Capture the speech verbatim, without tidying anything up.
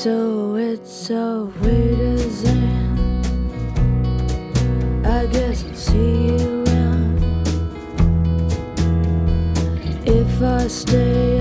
So it's a waiter's end. I guess I'll see you around. If I stay